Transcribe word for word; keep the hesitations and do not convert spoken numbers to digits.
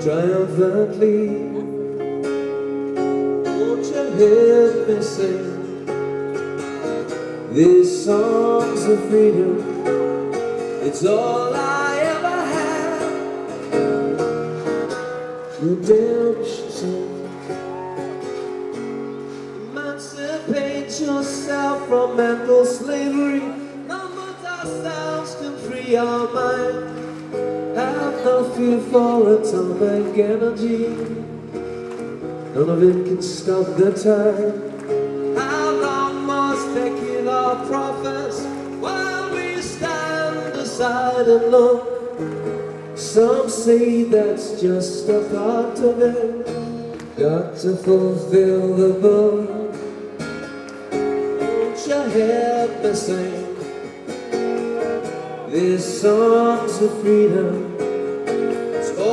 triumphantly. Won't you hear me sing these songs of freedom? It's all I ever had. Redemption song. Emancipate yourself from mental slavery. Numbers ourselves can free our mind. Have no fear for atomic energy. None of it can stop the time. How long must they kill our prophets while we stand aside and look? Some say that's just a part of it. Got to fulfill the book. Won't you help me sing these songs of freedom?